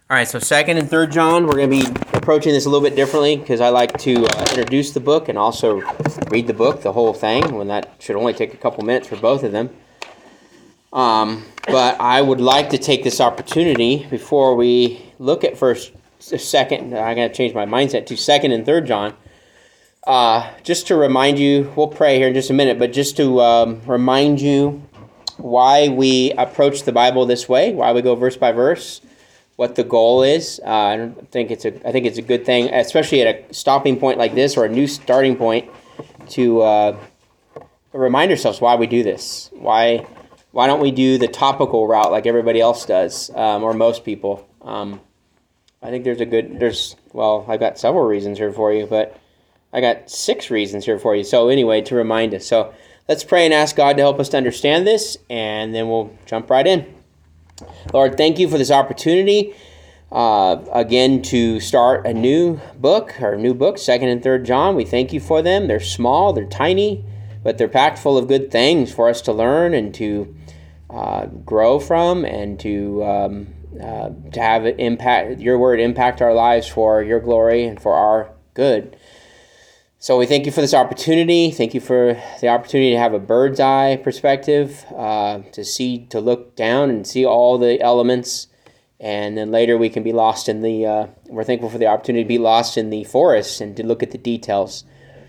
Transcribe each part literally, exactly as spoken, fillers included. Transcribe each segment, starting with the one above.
All right, so second and third John, we're going to be approaching this a little bit differently because I like to uh, introduce the book and also read the book, the whole thing, when that should only take a couple minutes for both of them. Um, but I would like to take this opportunity before we look at first, second, I got to change my mindset to second and third John, uh, just to remind you, we'll pray here in just a minute, but just to um, remind you why we approach the Bible this way, why we go verse by verse, what the goal is. Uh, I don't think it's a. I think it's a good thing, especially at a stopping point like this or a new starting point, to uh, remind ourselves why we do this. Why, why don't we do the topical route like everybody else does, um, or most people? Um, I think there's a good. There's well, I've got several reasons here for you, but I got six reasons here for you. So anyway, to remind us. So let's pray and ask God to help us to understand this, and then we'll jump right in. Lord, thank you for this opportunity, uh, again, to start a new book, or new book, second and third John. We thank you for them. They're small, they're tiny, but they're packed full of good things for us to learn and to uh, grow from, and to um, uh, to have it impact, your word impact our lives for your glory and for our good. So we thank you for this opportunity. Thank you for the opportunity to have a bird's eye perspective, uh, to see, to look down and see all the elements, and then later we can be lost in the, uh, we're thankful for the opportunity to be lost in the forest and to look at the details.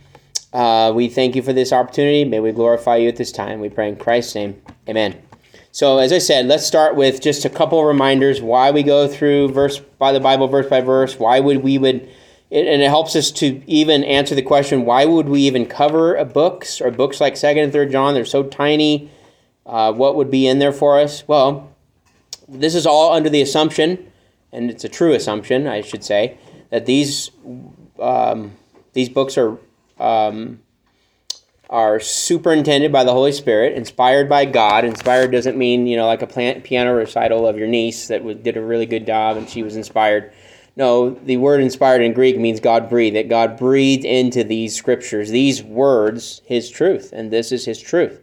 Uh, we thank you for this opportunity. May we glorify you at this time. We pray in Christ's name. Amen. So as I said, let's start with just a couple of reminders why we go through verse by the Bible, verse by verse, why would we would It, and it helps us to even answer the question, why would we even cover a books or books like second and third John? They're so tiny. Uh, what would be in there for us? Well, this is all under the assumption, and it's a true assumption, I should say, that these um, these books are um, are superintended by the Holy Spirit, inspired by God. Inspired doesn't mean, you know, like a piano recital of your niece that did a really good job and she was inspired. No, the word inspired in Greek means God breathed, that God breathed into these scriptures, these words, his truth, and this is his truth.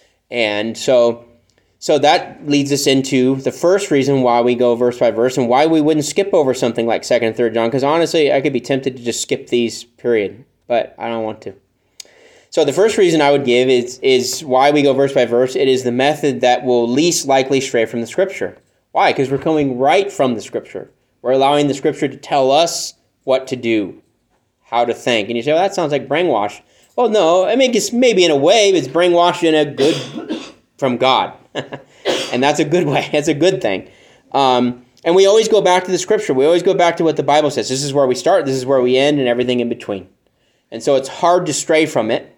And so so that leads us into the first reason why we go verse by verse and why we wouldn't skip over something like second and third John, because honestly, I could be tempted to just skip these, period, but I don't want to. So the first reason I would give is, is why we go verse by verse. It is the method that will least likely stray from the Scripture. Why? Because we're coming right from the Scripture. We're allowing the Scripture to tell us what to do, how to think. And you say, well, that sounds like brainwash. Well, no, I mean, it's maybe in a way, it's brainwashed in a good, from God. And that's a good way. That's a good thing. Um, and we always go back to the Scripture. We always go back to what the Bible says. This is where we start, this is where we end, and everything in between. And so it's hard to stray from it.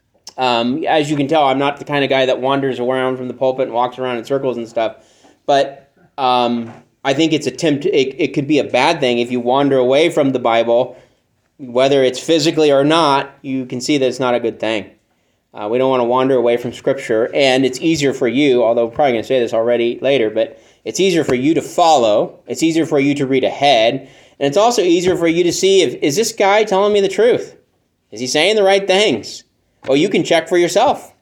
Um, as you can tell, I'm not the kind of guy that wanders around from the pulpit and walks around in circles and stuff. But Um, I think it's a tempt. It, it could be a bad thing if you wander away from the Bible, whether it's physically or not. You can see that it's not a good thing. Uh, we don't want to wander away from Scripture, and it's easier for you, although I'm probably going to say this already later, but it's easier for you to follow. It's easier for you to read ahead, and it's also easier for you to see if is this guy telling me the truth? Is he saying the right things? Well, you can check for yourself.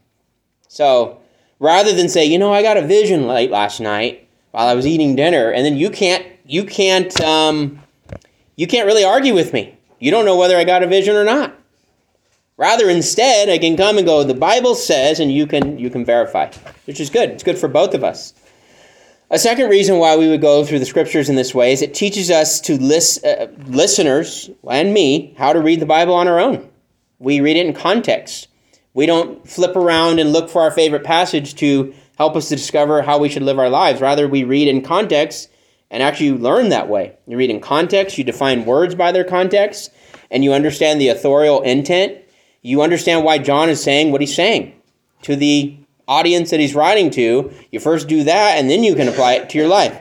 So rather than say, you know, I got a vision late last night while I was eating dinner, and then you can't, you can't, um, you can't really argue with me. You don't know whether I got a vision or not. Rather, instead, I can come and go, the Bible says, and you can, you can verify, which is good. It's good for both of us. A second reason why we would go through the Scriptures in this way is it teaches us to list, uh, listeners, and me, how to read the Bible on our own. We read it in context. We don't flip around and look for our favorite passage to help us to discover how we should live our lives. Rather, we read in context and actually learn that way. You read in context, you define words by their context, and you understand the authorial intent. You understand why John is saying what he's saying to the audience that he's writing to. You first do that, and then you can apply it to your life.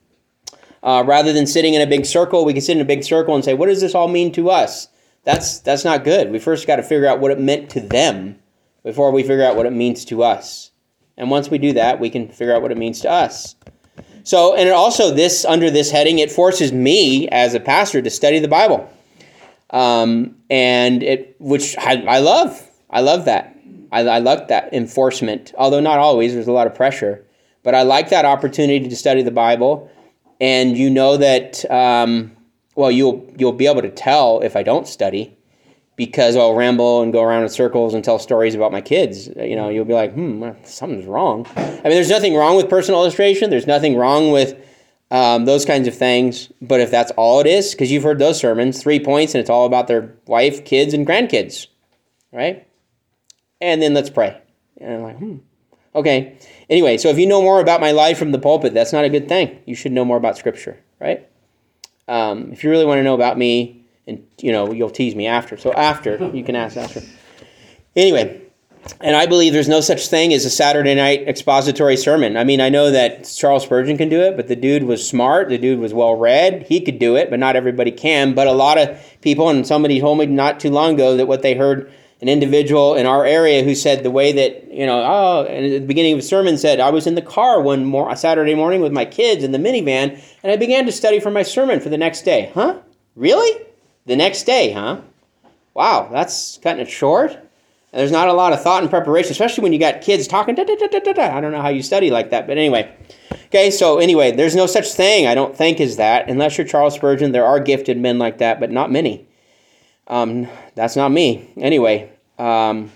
Uh, rather than sitting in a big circle, we can sit in a big circle and say, what does this all mean to us? That's, that's not good. We first got to figure out what it meant to them before we figure out what it means to us. And once we do that, we can figure out what it means to us. So, and it also, this under this heading, it forces me as a pastor to study the Bible, um, and it, which I, I love. I love that. I, I like that enforcement. Although not always, there's a lot of pressure, but I like that opportunity to study the Bible And you know that, um, well, you'll you'll be able to tell if I don't study, because I'll ramble and go around in circles and tell stories about my kids. You know, you'll be like, hmm, something's wrong. I mean, there's nothing wrong with personal illustration. There's nothing wrong with um, those kinds of things. But if that's all it is, because you've heard those sermons, three points, and it's all about their wife, kids, and grandkids, right? And then let's pray. And I'm like, hmm, okay. Anyway, so if you know more about my life from the pulpit, that's not a good thing. You should know more about Scripture, right? Um, if you really want to know about me, and you know, you'll tease me after. So after, you can ask after. Anyway, and I believe there's no such thing as a Saturday night expository sermon. I mean, I know that Charles Spurgeon can do it, but the dude was smart. The dude was well-read. He could do it, but not everybody can. But a lot of people, and somebody told me not too long ago that what they heard an individual in our area who said the way that, you know, oh, and at the beginning of the sermon said, I was in the car one more Saturday morning with my kids in the minivan, and I began to study for my sermon for the next day. Huh? Really? The next day, huh? Wow, that's cutting it short. And there's not a lot of thought and preparation, especially when you got kids talking. Da, da, da, da, da, da. I don't know how you study like that, but anyway. Okay, so anyway, there's no such thing, I don't think, as that. Unless you're Charles Spurgeon, there are gifted men like that, but not many. Um, that's not me. Anyway, um,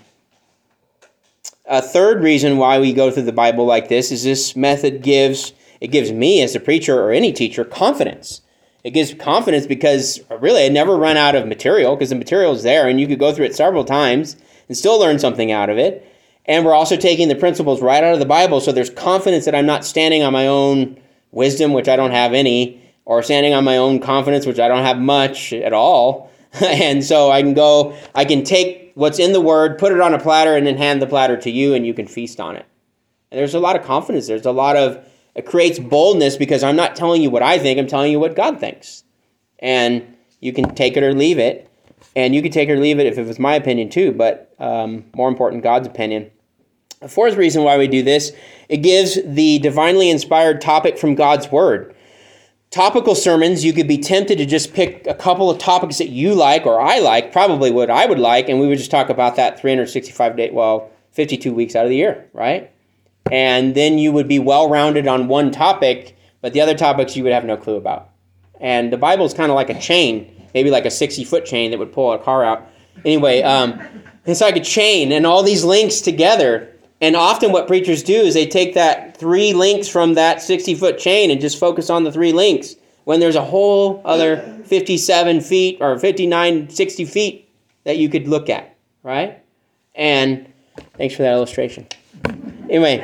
a third reason why we go through the Bible like this is this method gives, it gives me as a preacher or any teacher confidence. It gives confidence because really I never run out of material, because the material is there and you could go through it several times and still learn something out of it. And we're also taking the principles right out of the Bible, so there's confidence that I'm not standing on my own wisdom, which I don't have any, or standing on my own confidence, which I don't have much at all. And so I can go, I can take what's in the Word, put it on a platter, and then hand the platter to you, and you can feast on it. And there's a lot of confidence. There's a lot of, it creates boldness, because I'm not telling you what I think, I'm telling you what God thinks. And you can take it or leave it. And you can take it or leave it if it was my opinion too, but um, more important, God's opinion. The fourth reason why we do this, it gives the divinely inspired topic from God's Word. Topical sermons, you could be tempted to just pick a couple of topics that you like or I like, probably what I would like, and we would just talk about that three hundred sixty-five days, well, fifty-two weeks out of the year, right? And then you would be well-rounded on one topic, but the other topics you would have no clue about. And the Bible is kind of like a chain, maybe like a sixty-foot chain that would pull a car out. Anyway, um, it's like a chain, and all these links together. And often what preachers do is they take that three links from that sixty-foot chain and just focus on the three links, when there's a whole other fifty-seven feet or fifty-nine, sixty feet that you could look at, right? And thanks for that illustration. Anyway,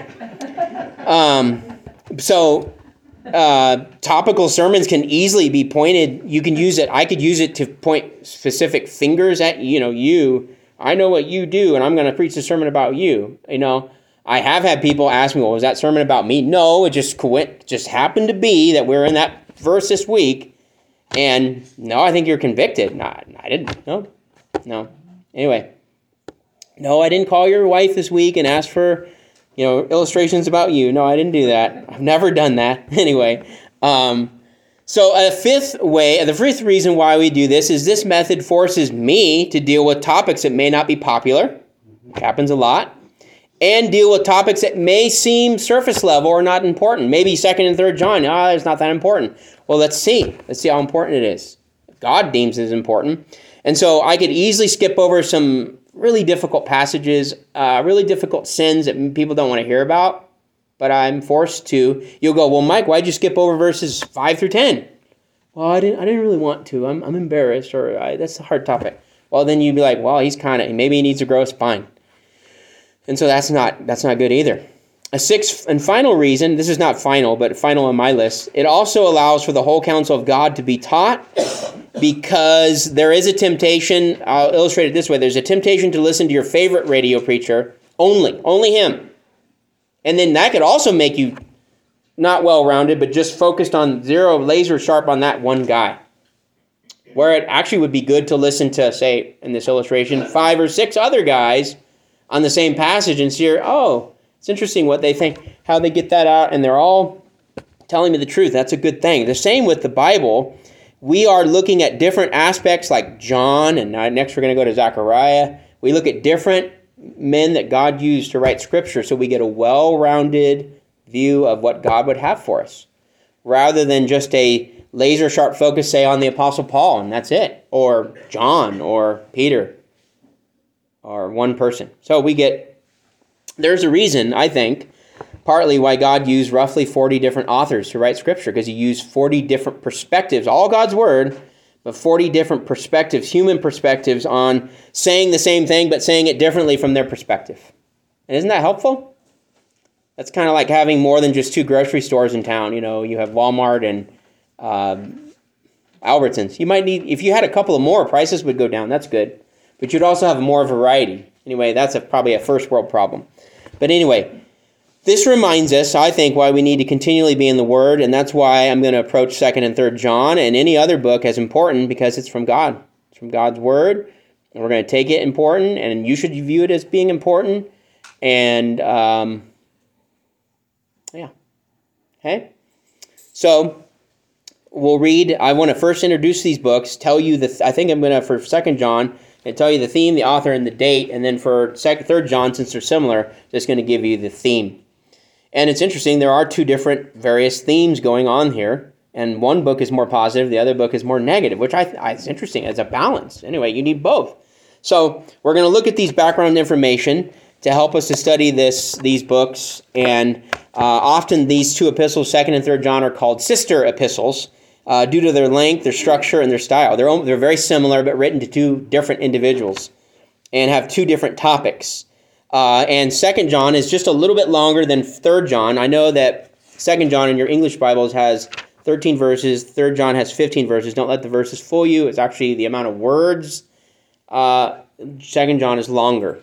um, so uh, topical sermons can easily be pointed. You can use it. I could use it to point specific fingers at, you know, you. I know what you do, and I'm going to preach a sermon about you. You know, I have had people ask me, well, was that sermon about me? No, it just just happened to be that we're in that verse this week. And no, I think you're convicted. No, I didn't. No, no. Anyway, no, I didn't call your wife this week and ask for, you know, illustrations about you. No, I didn't do that. I've never done that. Anyway, um, so a fifth way, the fifth reason why we do this is this method forces me to deal with topics that may not be popular, which happens a lot, and deal with topics that may seem surface level or not important. Maybe second and third John, ah, oh, it's not that important. Well, let's see. Let's see how important it is. God deems it as important. And so I could easily skip over some really difficult passages, uh, really difficult sins that people don't want to hear about, but I'm forced to. You'll go, well, Mike, why'd you skip over verses five through ten? Well, I didn't I didn't really want to. I'm I'm embarrassed, or I, that's a hard topic. Well, then you'd be like, well, he's kind of, maybe he needs to grow a spine. And so that's not that's not good either. A sixth and final reason, this is not final, but final on my list, it also allows for the whole counsel of God to be taught, because there is a temptation, I'll illustrate it this way, there's a temptation to listen to your favorite radio preacher only, only him. And then that could also make you not well-rounded, but just focused on zero, laser sharp on that one guy. Where it actually would be good to listen to, say, in this illustration, five or six other guys on the same passage and see, oh, it's interesting what they think, how they get that out, and they're all telling me the truth. That's a good thing. The same with the Bible. We are looking at different aspects like John, and next we're going to go to Zechariah. We look at different men that God used to write Scripture, so we get a well-rounded view of what God would have for us. rather than just a laser sharp focus, say, on the Apostle Paul, and that's it, or John, or Peter, or one person. So we get, there's a reason, I think, partly why God used roughly forty different authors to write Scripture, because he used forty different perspectives, all God's Word, but forty different perspectives, human perspectives on saying the same thing, but saying it differently from their perspective. And isn't that helpful? That's kind of like having more than just two grocery stores in town. You know, you have Walmart and um, Albertsons. You might need, if you had a couple of more, prices would go down. That's good. But you'd also have more variety. Anyway, that's a, probably a first world problem. But anyway, this reminds us, I think, why we need to continually be in the Word, and that's why I'm going to approach second and third John and any other book as important, because it's from God. It's from God's Word, and we're going to take it important, and you should view it as being important. And, um, yeah. Okay? So, we'll read. I want to first introduce these books, tell you the, I think I'm going to, for second John, and tell you the theme, the author, and the date, and then for second, third John, since they're similar, just going to give you the theme. And it's interesting, there are two different various themes going on here, and one book is more positive, the other book is more negative, which I, I it's interesting, it's a balance. Anyway, you need both. So we're going to look at these background information to help us to study this these books, and uh, often these two epistles, second and third John, are called sister epistles, uh, due to their length, their structure, and their style. They're, they're very similar, but written to two different individuals, and have two different topics. Uh, and second John is just a little bit longer than third John. I know that second John in your English Bibles has thirteen verses. third John has fifteen verses. Don't let the verses fool you. It's actually the amount of words. Uh, second John is longer.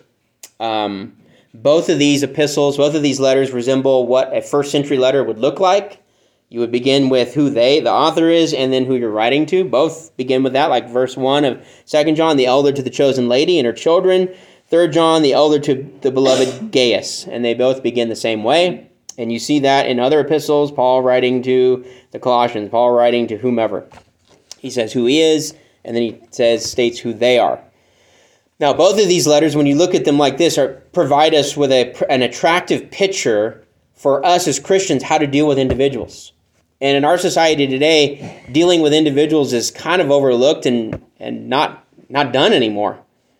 Um, both of these epistles, both of these letters resemble what a first century letter would look like. You would begin with who they, the author is, and then who you're writing to. Both begin with that, like verse one of second John, the elder to the chosen lady and her children. third John, the elder to the beloved Gaius, and they both begin the same way. And you see that in other epistles, Paul writing to the Colossians, Paul writing to whomever. He says who he is, and then he says, states who they are. Now, both of these letters, when you look at them like this, are provide us with a, an attractive picture for us as Christians how to deal with individuals. And in our society today, dealing with individuals is kind of overlooked and, and not, not done anymore.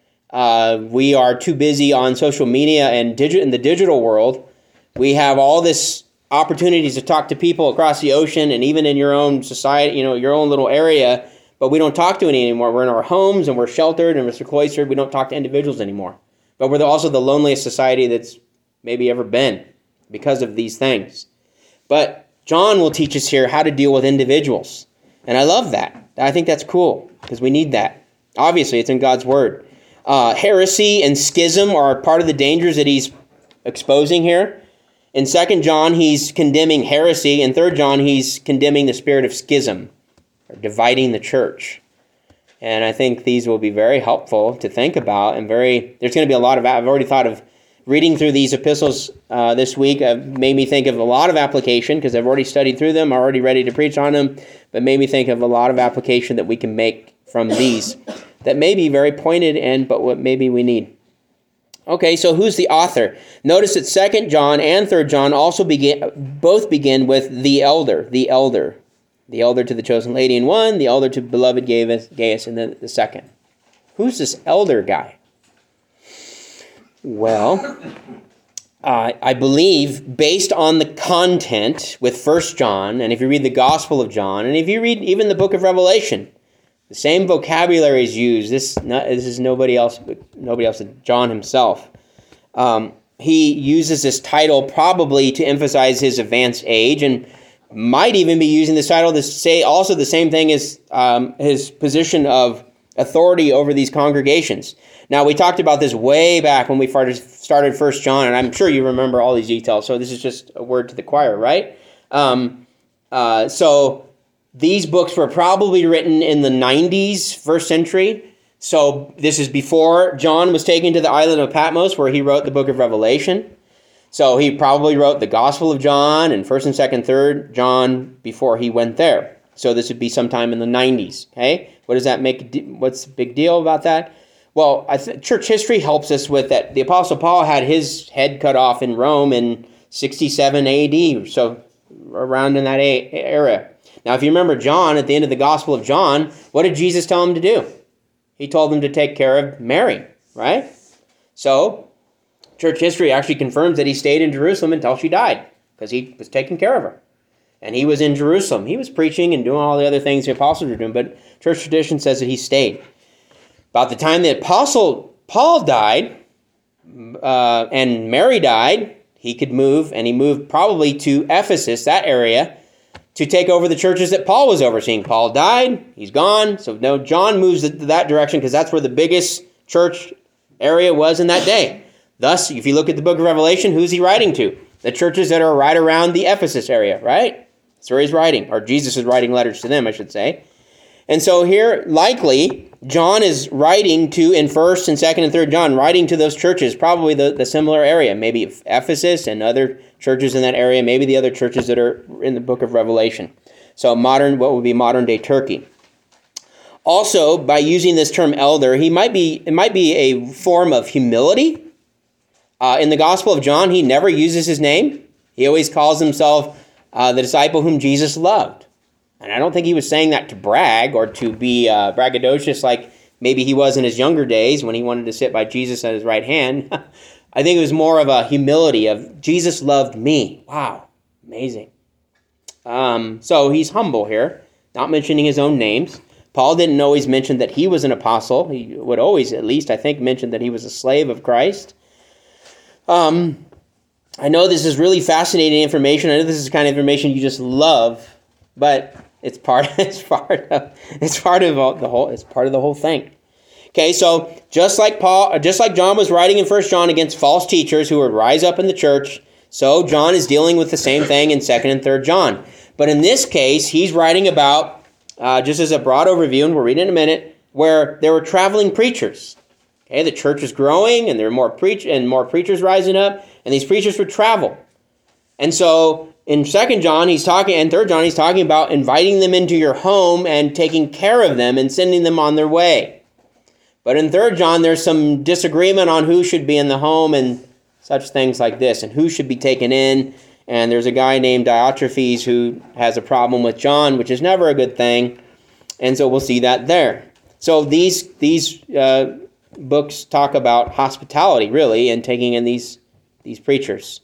Uh, we are too busy on social media and digi- in the digital world. We have all this opportunities to talk to people across the ocean and even in your own society, you know, your own little area, but we don't talk to any anymore. We're in our homes and we're sheltered and we're sequestered. We don't talk to individuals anymore. But we're also the loneliest society that's maybe ever been because of these things. But John will teach us here how to deal with individuals. And I love that. I think that's cool because we need that. Obviously, it's in God's Word. Uh, heresy and schism are part of the dangers that he's exposing here. In second John, he's condemning heresy. In third John, he's condemning the spirit of schism, or dividing the church. And I think these will be very helpful to think about. And very, there's going to be a lot of, I've already thought of reading through these epistles uh, this week. Uh, made me think of a lot of application because I've already studied through them, already ready to preach on them, but made me think of a lot of application that we can make from these that may be very pointed and but what maybe we need. Okay, so who's the author? Notice that second John and third John also begin both begin with the elder, the elder. The elder to the chosen lady in one, the elder to beloved Gaius, Gaius in the, the second. Who's this elder guy? Well, uh, I believe based on the content with First John, and if you read the Gospel of John, and if you read even the book of Revelation, the same vocabulary is used. This, not, this is nobody else, but nobody else than John himself. Um, he uses this title probably to emphasize his advanced age, and might even be using this title to say also the same thing as um, his position of authority over these congregations. Now, we talked about this way back when we started First John, and I'm sure you remember all these details, so this is just a word to the choir, right? Um, uh, so these books were probably written in the nineties, first century. So this is before John was taken to the island of Patmos, where he wrote the book of Revelation. So he probably wrote the Gospel of John and first and second, third John before he went there. So this would be sometime in the nineties. Okay, what does that make? What's the big deal about that? Well, I th- church history helps us with that. The Apostle Paul had his head cut off in Rome in sixty-seven A D. So around in that area. Now, if you remember John, at the end of the Gospel of John, what did Jesus tell him to do? He told them to take care of Mary, right? So, church history actually confirms that he stayed in Jerusalem until she died, because he was taking care of her. And he was in Jerusalem. He was preaching and doing all the other things the apostles were doing, but church tradition says that he stayed. About the time the apostle Paul died, uh, and Mary died, he could move, and he moved probably to Ephesus, that area, to take over the churches that Paul was overseeing. Paul died, he's gone, so no, John moves to that direction because that's where the biggest church area was in that day. Thus, if you look at the book of Revelation, who's he writing to? The churches that are right around the Ephesus area, right? That's where he's writing, or Jesus is writing letters to them, I should say. And so here, likely, John is writing to, in first and second and third John, writing to those churches, probably the, the similar area, maybe Ephesus and other churches in that area, maybe the other churches that are in the book of Revelation. So modern, what would be modern-day Turkey. Also, by using this term elder, he might be it might be a form of humility. Uh, in the Gospel of John, he never uses his name. He always calls himself uh, the disciple whom Jesus loved. And I don't think he was saying that to brag or to be uh, braggadocious like maybe he was in his younger days when he wanted to sit by Jesus at his right hand. I think it was more of a humility of, Jesus loved me. Wow, amazing. Um, so he's humble here, not mentioning his own names. Paul didn't always mention that he was an apostle. He would always, at least, I think, mention that he was a slave of Christ. Um, I know this is really fascinating information. I know this is the kind of information you just love, but it's part. It's part of. It's part of the whole. It's part of the whole thing. Okay, so just like Paul, just like John was writing in First John against false teachers who would rise up in the church, so John is dealing with the same thing in Second and Third John. But in this case, he's writing about, uh, just as a broad overview, and we'll read it in a minute, where there were traveling preachers. Okay, the church is growing, and there are more preach and more preachers rising up, and these preachers would travel. And so in Second John, he's talking, and Third John, he's talking about inviting them into your home and taking care of them and sending them on their way. But in Third John, there's some disagreement on who should be in the home and such things like this, and who should be taken in. And there's a guy named Diotrephes who has a problem with John, which is never a good thing. And so we'll see that there. So these these uh, books talk about hospitality, really, and taking in these these preachers.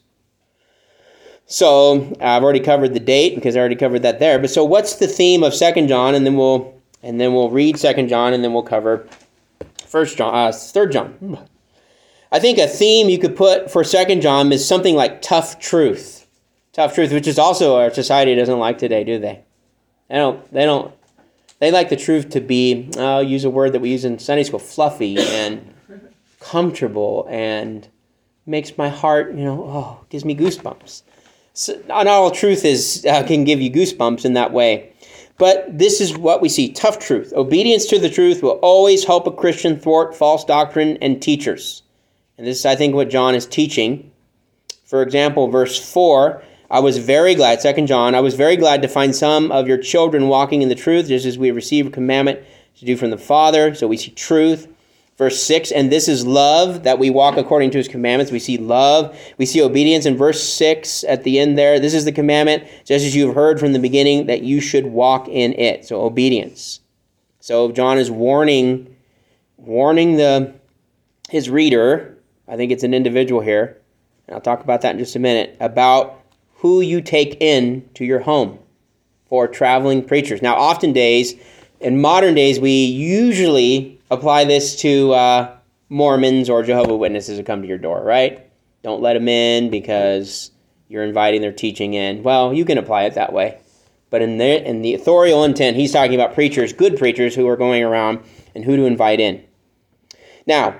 So I've already covered the date because I already covered that there. But so what's the theme of Second John? And then we'll and then we'll read Second John, and then we'll cover First John, uh, Third John. I think a theme you could put for Second John is something like tough truth. Tough truth, which is also our society doesn't like today, do they? They don't. They don't. They like the truth to be, I'll use a word that we use in Sunday school, fluffy and comfortable and makes my heart, you know, oh, gives me goosebumps. So not all truth is uh, can give you goosebumps in that way. But this is what we see, tough truth. Obedience to the truth will always help a Christian thwart false doctrine and teachers. And this is, I think, what John is teaching. For example, verse four, I was very glad, Second John, I was very glad to find some of your children walking in the truth, just as we receive a commandment to do from the Father. So we see truth. Verse six, and this is love, that we walk according to his commandments. We see love. We see obedience in verse six at the end there. This is the commandment, just as you have heard from the beginning, that you should walk in it. So obedience. So John is warning, warning the his reader, I think it's an individual here, and I'll talk about that in just a minute, about who you take in to your home for traveling preachers. Now, often days, in modern days, we usually apply this to uh, Mormons or Jehovah's Witnesses who come to your door, right? Don't let them in because you're inviting their teaching in. Well, you can apply it that way. But in the, in the authorial intent, he's talking about preachers, good preachers who are going around and who to invite in. Now,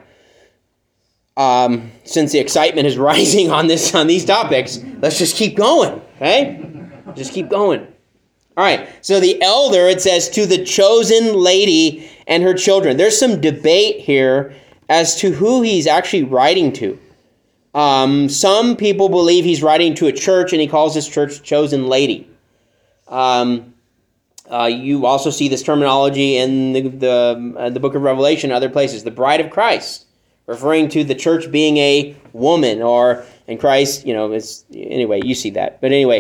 um, since the excitement is rising on this on these topics, let's just keep going, okay? Just keep going. All right, so the elder, it says, to the chosen lady and her children. There's some debate here as to who he's actually writing to. Um, some people believe he's writing to a church, and he calls this church chosen lady. Um, uh, you also see this terminology in the, the, uh, the book of Revelation and other places, the bride of Christ, referring to the church being a woman, or in Christ, you know, it's, anyway, you see that. But anyway,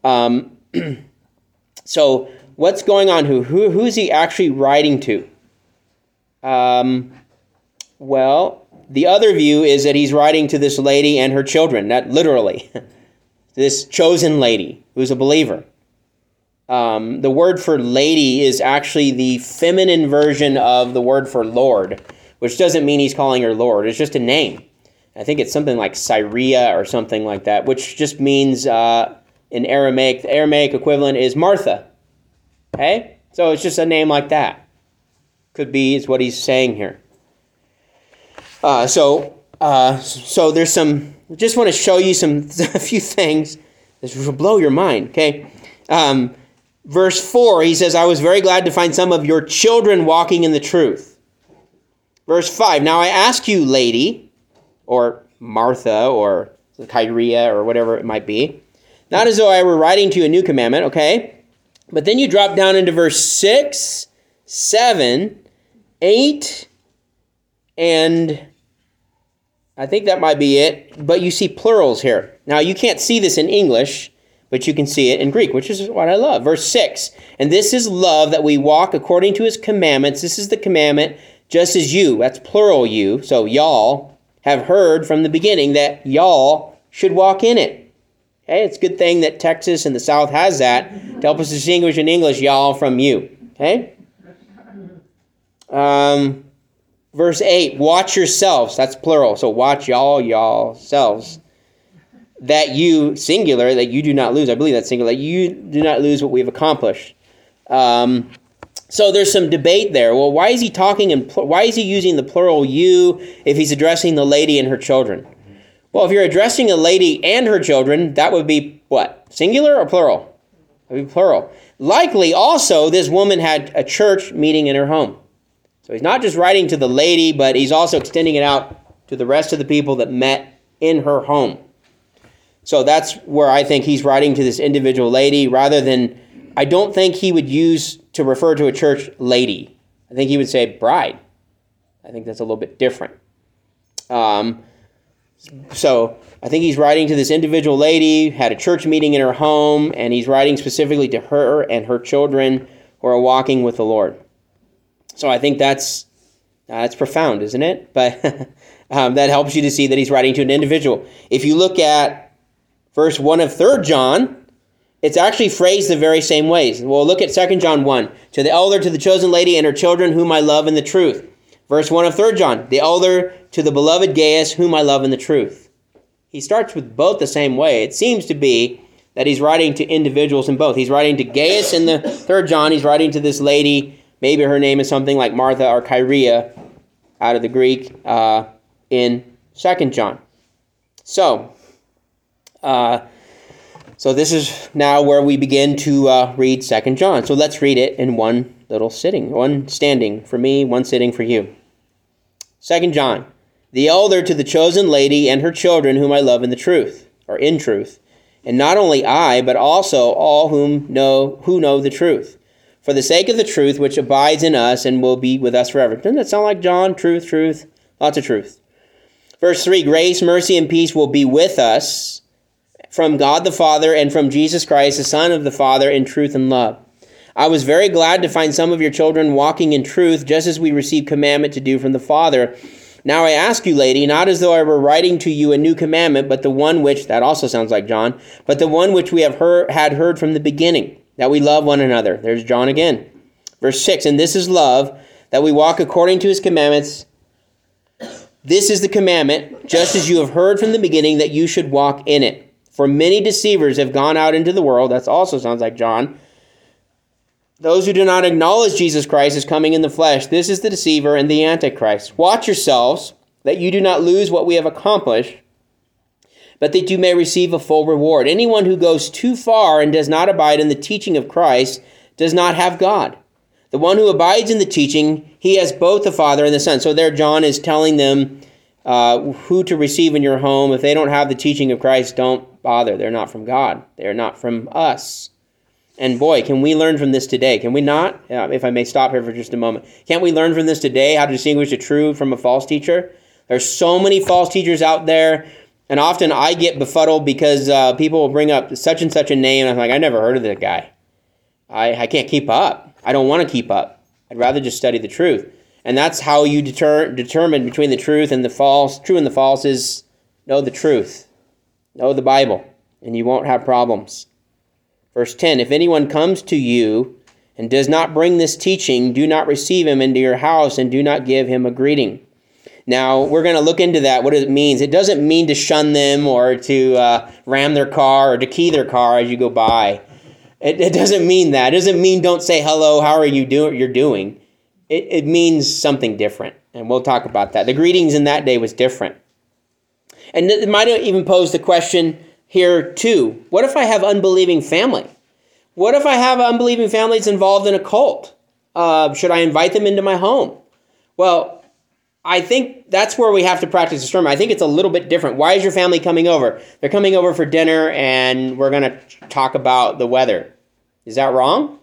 Um, so what's going on? Who, who, who is he actually writing to? Um, well, the other view is that he's writing to this lady and her children, not literally. This chosen lady who's a believer. Um, the word for lady is actually the feminine version of the word for Lord, which doesn't mean he's calling her Lord. It's just a name. I think it's something like Syria or something like that, which just means uh, in Aramaic, the Aramaic equivalent is Martha. Okay? So it's just a name like that. Could be is what he's saying here. Uh, so, uh, so there's some. I just want to show you some a few things. This will blow your mind. Okay, um, verse four. He says, "I was very glad to find some of your children walking in the truth." Verse five. "Now I ask you, lady," or Martha, or Kyria, or whatever it might be, "not as though I were writing to you a new commandment." Okay, but then you drop down into verse six, seven, eight, and I think that might be it, but you see plurals here. Now, you can't see this in English, but you can see it in Greek, which is what I love. Verse six, "And this is love, that we walk according to his commandments. This is the commandment, just as you," that's plural you, so y'all, "have heard from the beginning that y'all should walk in it." Okay, it's a good thing that Texas and the South has that to help us distinguish in English y'all from you. Okay? Um... Verse eight, "Watch yourselves," that's plural, so watch y'all, y'all, selves, "that you," singular, "that you do not lose," I believe that's singular, "that you do not lose what we have accomplished." Um, so there's some debate there. Well, why is he talking in, pl- why is he using the plural you if he's addressing the lady and her children? Well, if you're addressing a lady and her children, that would be what? Singular or plural? That would be plural. Likely also, this woman had a church meeting in her home. So he's not just writing to the lady, but he's also extending it out to the rest of the people that met in her home. So that's where I think he's writing to this individual lady rather than, I don't think he would use to refer to a church lady. I think he would say bride. I think that's a little bit different. Um, so I think he's writing to this individual lady, had a church meeting in her home, and he's writing specifically to her and her children who are walking with the Lord. So I think that's uh, that's profound, isn't it? But um, that helps you to see that he's writing to an individual. If you look at verse one of Third John, it's actually phrased the very same ways. Well, look at Second John one. "To the elder, to the chosen lady and her children, whom I love in the truth." Verse one of Third John, "The elder, to the beloved Gaius, whom I love in the truth." He starts with both the same way. It seems to be that he's writing to individuals in both. He's writing to Gaius in the Third John. He's writing to this lady. Maybe her name is something like Martha or Kyria out of the Greek uh, in Second John. So, uh, so this is now where we begin to uh, read Second John. So let's read it in one little sitting, one standing for me, one sitting for you. Second John, "The elder, to the chosen lady and her children, whom I love in the truth," or in truth, "and not only I, but also all whom know who know the truth, for the sake of the truth which abides in us and will be with us forever." Doesn't that sound like John? Truth, truth, lots of truth. Verse three, "Grace, mercy, and peace will be with us from God the Father and from Jesus Christ, the Son of the Father, in truth and love. I was very glad to find some of your children walking in truth, just as we received commandment to do from the Father. Now I ask you, lady, not as though I were writing to you a new commandment, but the one which," that also sounds like John, "but the one which we have heard, had heard from the beginning, that we love one another." There's John again. Verse six, "And this is love, that we walk according to his commandments. This is the commandment, just as you have heard from the beginning, that you should walk in it. For many deceivers have gone out into the world," that also sounds like John, "those who do not acknowledge Jesus Christ as coming in the flesh. This is the deceiver and the antichrist. Watch yourselves, that you do not lose what we have accomplished, but that you may receive a full reward. Anyone who goes too far and does not abide in the teaching of Christ does not have God. The one who abides in the teaching, he has both the Father and the Son." So there John is telling them uh, who to receive in your home. If they don't have the teaching of Christ, don't bother. They're not from God. They're not from us. And boy, can we learn from this today? Can we not? Uh, if I may stop here for just a moment. Can't we learn from this today how to distinguish a true from a false teacher? There's so many false teachers out there. And often I get befuddled because uh, people will bring up such and such a name, and I'm like, I never heard of that guy. I, I can't keep up. I don't want to keep up. I'd rather just study the truth. And that's how you deter, determine between the truth and the false. True and the false is know the truth. Know the Bible, and you won't have problems. Verse ten, if anyone comes to you and does not bring this teaching, do not receive him into your house and do not give him a greeting. Now, we're going to look into that, what it means. It doesn't mean to shun them or to uh, ram their car or to key their car as you go by. It, it doesn't mean that. It doesn't mean don't say hello, how are you doing? You're doing. It, it means something different, and we'll talk about that. The greetings in that day was different. And it might even pose the question here too. What if I have unbelieving family? What if I have unbelieving families involved in a cult? Uh, should I invite them into my home? Well, I think that's where we have to practice the sermon. I think it's a little bit different. Why is your family coming over? They're coming over for dinner, and we're going to talk about the weather. Is that wrong?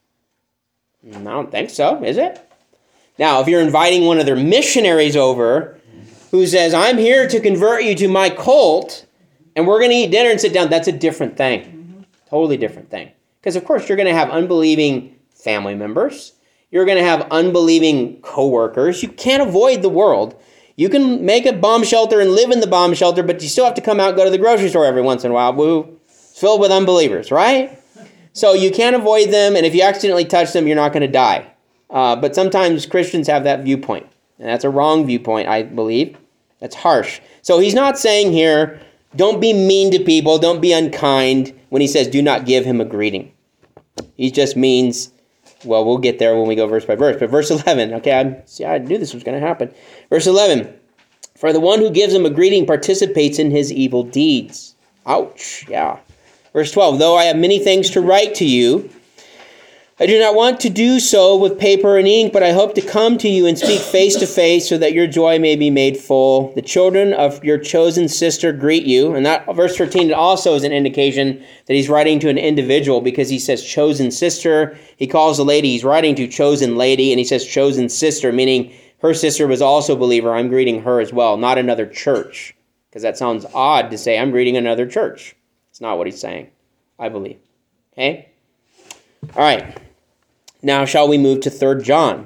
I don't think so, is it? Now, if you're inviting one of their missionaries over who says, I'm here to convert you to my cult, and we're going to eat dinner and sit down, that's a different thing. Mm-hmm. Totally different thing. Because, of course, you're going to have unbelieving family members. You're going to have unbelieving coworkers. You can't avoid the world. You can make a bomb shelter and live in the bomb shelter, but you still have to come out and go to the grocery store every once in a while. Woo. It's filled with unbelievers, right? So you can't avoid them, and if you accidentally touch them, you're not going to die. Uh, but sometimes Christians have that viewpoint, and that's a wrong viewpoint, I believe. That's harsh. So he's not saying here, don't be mean to people, don't be unkind, when he says do not give him a greeting. He just means, well, we'll get there when we go verse by verse. But verse eleven, okay, I, see, I knew this was going to happen. Verse eleven, for the one who gives him a greeting participates in his evil deeds. Ouch, yeah. Verse twelve, though I have many things to write to you, I do not want to do so with paper and ink, but I hope to come to you and speak face to face so that your joy may be made full. The children of your chosen sister greet you. And that verse thirteen also is an indication that he's writing to an individual because he says chosen sister. He calls the lady he's writing to chosen lady, and he says chosen sister, meaning her sister was also a believer. I'm greeting her as well, not another church, because that sounds odd to say I'm greeting another church. It's not what he's saying, I believe. Okay? All right. Now, shall we move to Third John?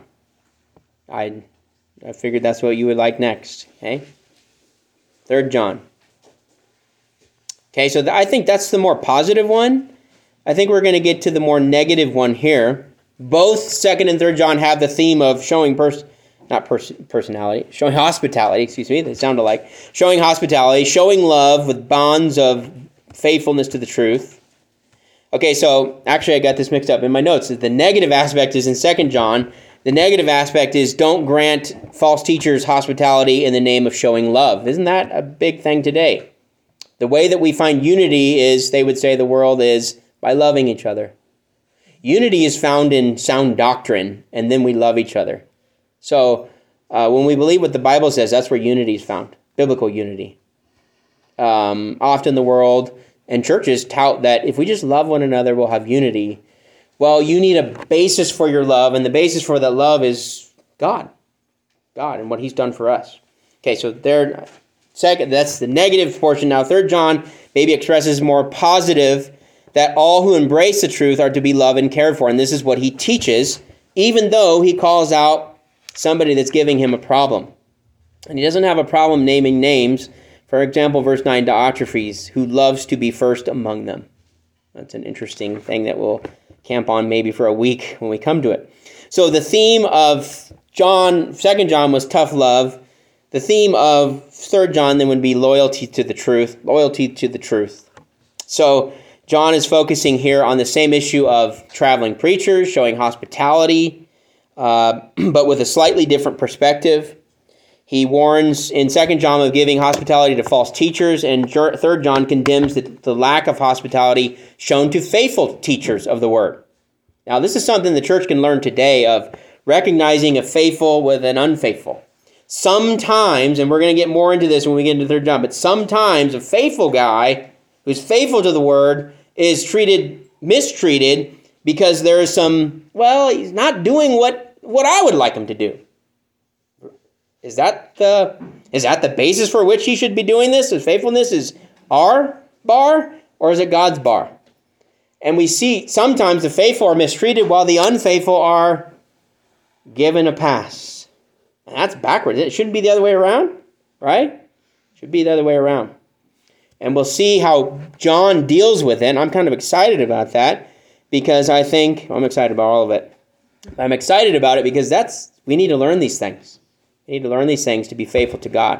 I I figured that's what you would like next. Okay? Third John. Okay, so th- I think that's the more positive one. I think we're going to get to the more negative one here. Both Second and Third John have the theme of showing pers- not pers- personality, showing hospitality, excuse me, they sound alike. Showing hospitality, showing love with bonds of faithfulness to the truth. Okay, so actually I got this mixed up in my notes. The negative aspect is in Second John. The negative aspect is don't grant false teachers hospitality in the name of showing love. Isn't that a big thing today? The way that we find unity is, they would say the world is by loving each other. Unity is found in sound doctrine, and then we love each other. So uh, when we believe what the Bible says, that's where unity is found, biblical unity. Um, often the world and churches tout that if we just love one another, we'll have unity. Well, you need a basis for your love, and the basis for that love is God. God and what he's done for us. Okay, so there, second, that's the negative portion. Now, Third John maybe expresses more positive, that all who embrace the truth are to be loved and cared for. And this is what he teaches, even though he calls out somebody that's giving him a problem. And he doesn't have a problem naming names. For example, verse nine, Diotrephes, who loves to be first among them. That's an interesting thing that we'll camp on maybe for a week when we come to it. So the theme of John, Second John was tough love. The theme of Third John then would be loyalty to the truth. Loyalty to the truth. So John is focusing here on the same issue of traveling preachers, showing hospitality, uh, but with a slightly different perspective. He warns in Second John of giving hospitality to false teachers, and Third John condemns the, the lack of hospitality shown to faithful teachers of the word. Now, this is something the church can learn today, of recognizing a faithful with an unfaithful. Sometimes, and we're going to get more into this when we get into Third John, but sometimes a faithful guy who's faithful to the word is treated, mistreated, because there is some, well, he's not doing what, what I would like him to do. Is that the is that the basis for which he should be doing this? Is faithfulness is our bar, or is it God's bar? And we see sometimes the faithful are mistreated while the unfaithful are given a pass. And that's backwards. It shouldn't be the other way around, right? It should be the other way around. And we'll see how John deals with it. And I'm kind of excited about that because I think, I'm excited about all of it. I'm excited about it because that's we need to learn these things. We need to learn these things to be faithful to God.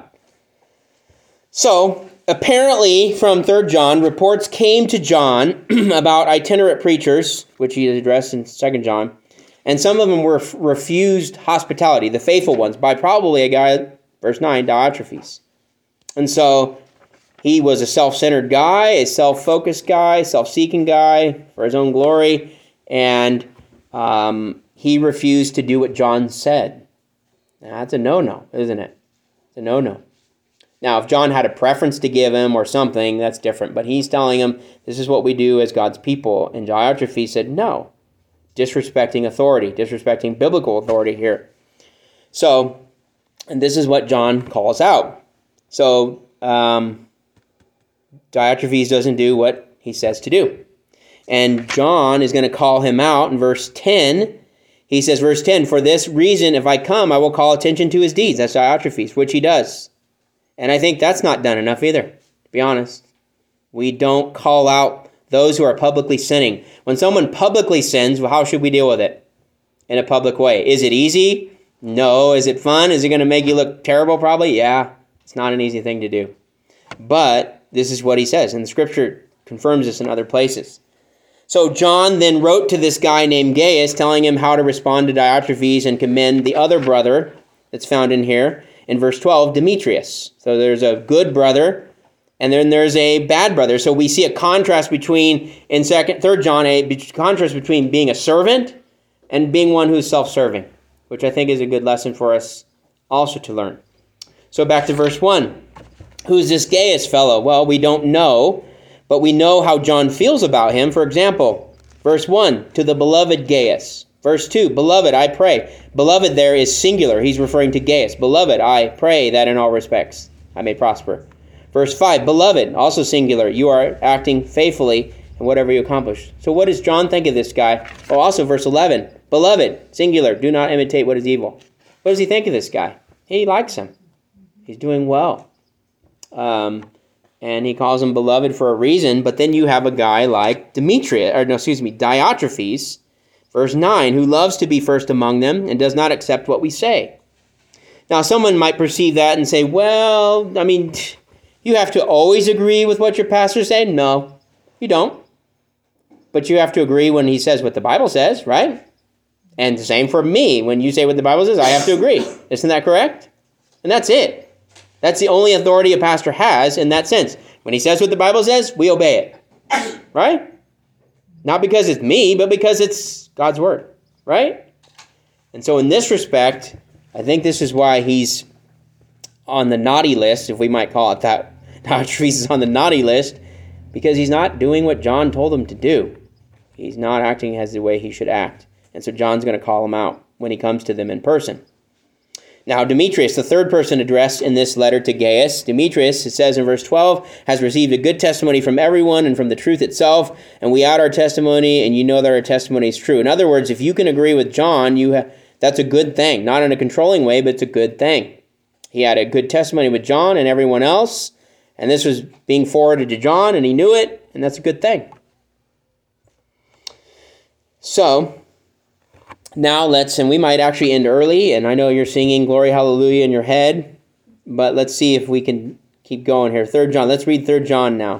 So, apparently, from Third John, reports came to John about itinerant preachers, which he addressed in Second John, and some of them were refused hospitality, the faithful ones, by probably a guy, verse nine, Diotrephes. And so, he was a self-centered guy, a self-focused guy, self-seeking guy for his own glory, and um, he refused to do what John said. Now, that's a no-no, isn't it? It's a no-no. Now, if John had a preference to give him or something, that's different. But he's telling him, this is what we do as God's people. And Diotrephes said, no. Disrespecting authority, disrespecting biblical authority here. So, and this is what John calls out. So, um, Diotrephes doesn't do what he says to do. And John is going to call him out in verse ten. He says, verse ten, for this reason, if I come, I will call attention to his deeds. That's Diotrephes, which he does. And I think that's not done enough either, to be honest. We don't call out those who are publicly sinning. When someone publicly sins, well, how should we deal with it? In a public way. Is it easy? No. Is it fun? Is it going to make you look terrible? Probably. Yeah. It's not an easy thing to do. But this is what he says, and the scripture confirms this in other places. So John then wrote to this guy named Gaius, telling him how to respond to Diotrephes and commend the other brother that's found in here. In verse twelve, Demetrius. So there's a good brother, and then there's a bad brother. So we see a contrast between, in second, Third John, a contrast between being a servant and being one who's self-serving, which I think is a good lesson for us also to learn. So back to verse one. Who's this Gaius fellow? Well, we don't know, but we know how John feels about him. For example, verse one, to the beloved Gaius. Verse two, beloved, I pray. Beloved there is singular. He's referring to Gaius. Beloved, I pray that in all respects I may prosper. Verse five, beloved, also singular. You are acting faithfully in whatever you accomplish. So what does John think of this guy? Oh, also verse eleven, beloved, singular. Do not imitate what is evil. What does he think of this guy? He likes him. He's doing well. Um, and he calls him beloved for a reason. But then you have a guy like Demetrius, or no, excuse me, Diotrephes. Verse nine, who loves to be first among them and does not accept what we say. Now, someone might perceive that and say, well, I mean, you have to always agree with what your pastor said. No, you don't. But you have to agree when he says what the Bible says, right? And the same for me. When you say what the Bible says, I have to agree. Isn't that correct? And that's it. That's the only authority a pastor has in that sense. When he says what the Bible says, we obey it. Right? Not because it's me, but because it's God's word, right? And so in this respect, I think this is why he's on the naughty list, if we might call it that. Diotrephes is on the naughty list because he's not doing what John told him to do. He's not acting as the way he should act. And so John's going to call him out when he comes to them in person. Now, Demetrius, the third person addressed in this letter to Gaius, Demetrius, it says in verse twelve, has received a good testimony from everyone and from the truth itself, and we add our testimony, and you know that our testimony is true. In other words, if you can agree with John, you ha- that's a good thing. Not in a controlling way, but it's a good thing. He had a good testimony with John and everyone else, and this was being forwarded to John, and he knew it, and that's a good thing. So, now let's, and we might actually end early, and I know you're singing Glory Hallelujah in your head, but let's see if we can keep going here. Third John, let's read Third John now.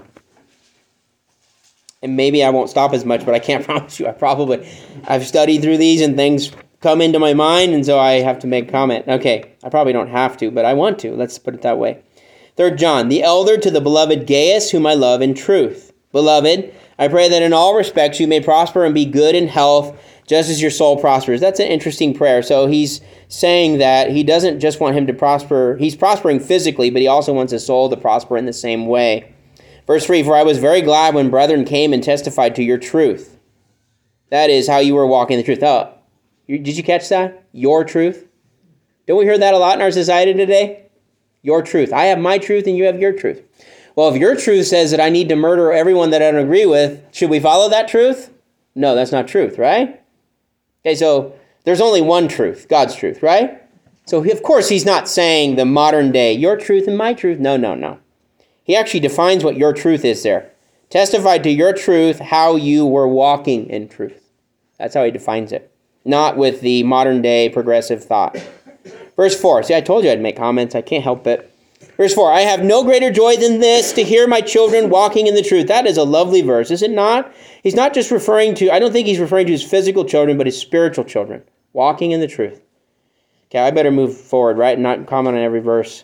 And maybe I won't stop as much, but I can't promise you. I probably, I've studied through these and things come into my mind, and so I have to make comment. Okay, I probably don't have to, but I want to. Let's put it that way. Third John, the elder to the beloved Gaius, whom I love in truth. Beloved, I pray that in all respects you may prosper and be good in health, just as your soul prospers. That's an interesting prayer. So he's saying that he doesn't just want him to prosper. He's prospering physically, but he also wants his soul to prosper in the same way. Verse three, for I was very glad when brethren came and testified to your truth. That is how you were walking the truth. Oh, did you catch that? Your truth? Don't we hear that a lot in our society today? Your truth. I have my truth and you have your truth. Well, if your truth says that I need to murder everyone that I don't agree with, should we follow that truth? No, that's not truth, right? Okay, so there's only one truth, God's truth, right? So of course he's not saying the modern day, your truth and my truth. No, no, no. He actually defines what your truth is there. Testify to your truth how you were walking in truth. That's how he defines it. Not with the modern day progressive thought. Verse four. See, I told you I'd make comments. I can't help it. Verse four. I have no greater joy than this, to hear my children walking in the truth. That is a lovely verse, is it not? He's not just referring to, I don't think he's referring to his physical children, but his spiritual children. Walking in the truth. Okay, I better move forward, right? And not comment on every verse.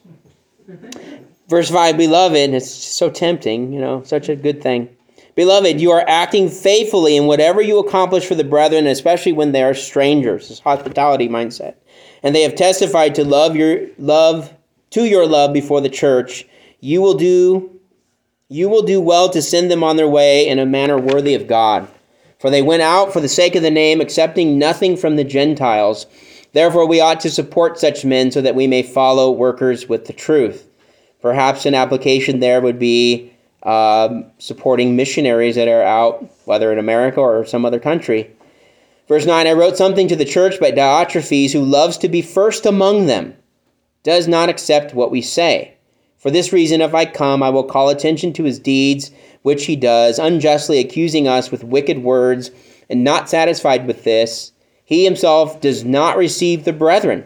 Verse five. Beloved, it's so tempting, you know, such a good thing. Beloved, you are acting faithfully in whatever you accomplish for the brethren, especially when they are strangers. This hospitality mindset. And they have testified to love your love to your love before the church. You will do you will do well to send them on their way in a manner worthy of God. For they went out for the sake of the name, accepting nothing from the Gentiles. Therefore we ought to support such men so that we may follow workers with the truth. Perhaps an application there would be Um, supporting missionaries that are out, whether in America or some other country. Verse nine, I wrote something to the church by Diotrephes, who loves to be first among them, does not accept what we say. For this reason, if I come, I will call attention to his deeds, which he does, unjustly accusing us with wicked words, and not satisfied with this, he himself does not receive the brethren.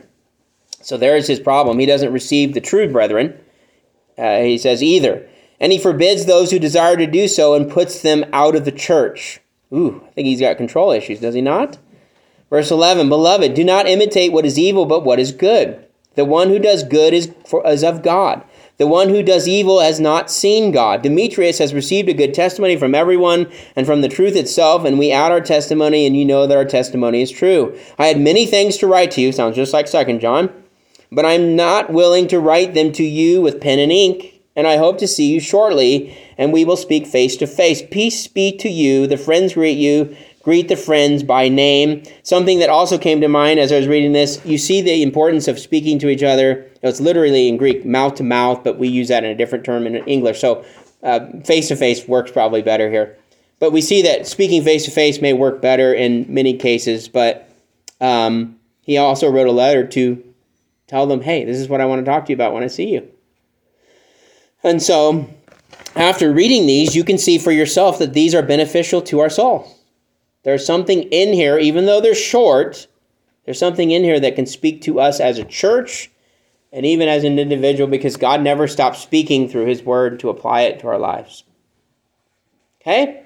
So there is his problem. He doesn't receive the true brethren. Uh, he says either. And he forbids those who desire to do so and puts them out of the church. Ooh, I think he's got control issues, does he not? Verse eleven, Beloved, do not imitate what is evil, but what is good. The one who does good is, for, is of God. The one who does evil has not seen God. Demetrius has received a good testimony from everyone and from the truth itself, and we add our testimony, and you know that our testimony is true. I had many things to write to you, sounds just like Second John, but I'm not willing to write them to you with pen and ink. And I hope to see you shortly, and we will speak face to face. Peace be to you. The friends greet you. Greet the friends by name. Something that also came to mind as I was reading this, you see the importance of speaking to each other. It's literally in Greek, mouth to mouth, but we use that in a different term in English. So face to face works probably better here. But we see that speaking face to face may work better in many cases. But um, he also wrote a letter to tell them, hey, this is what I want to talk to you about when I see you. And so, after reading these, you can see for yourself that these are beneficial to our soul. There's something in here, even though they're short, there's something in here that can speak to us as a church and even as an individual, because God never stops speaking through his word to apply it to our lives. Okay?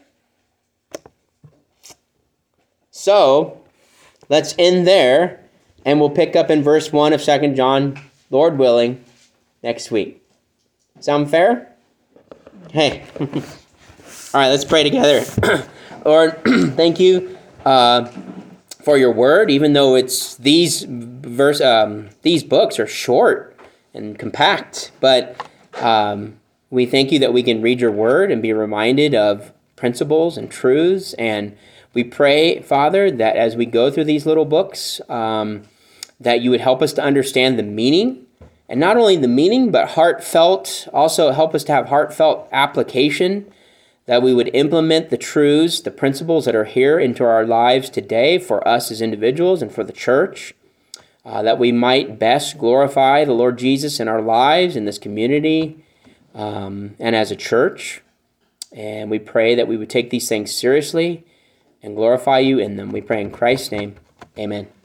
So, let's end there, and we'll pick up in verse one of Second John, Lord willing, next week. Sound fair? Hey. All right, let's pray together. Lord, thank you uh, for your word, even though it's these verse, um, these books are short and compact. But um, we thank you that we can read your word and be reminded of principles and truths. And we pray, Father, that as we go through these little books, um, that you would help us to understand the meaning. And not only the meaning, but heartfelt, also help us to have heartfelt application, that we would implement the truths, the principles that are here into our lives today for us as individuals and for the church, uh, that we might best glorify the Lord Jesus in our lives, in this community, um, and as a church. And we pray that we would take these things seriously and glorify you in them. We pray in Christ's name. Amen.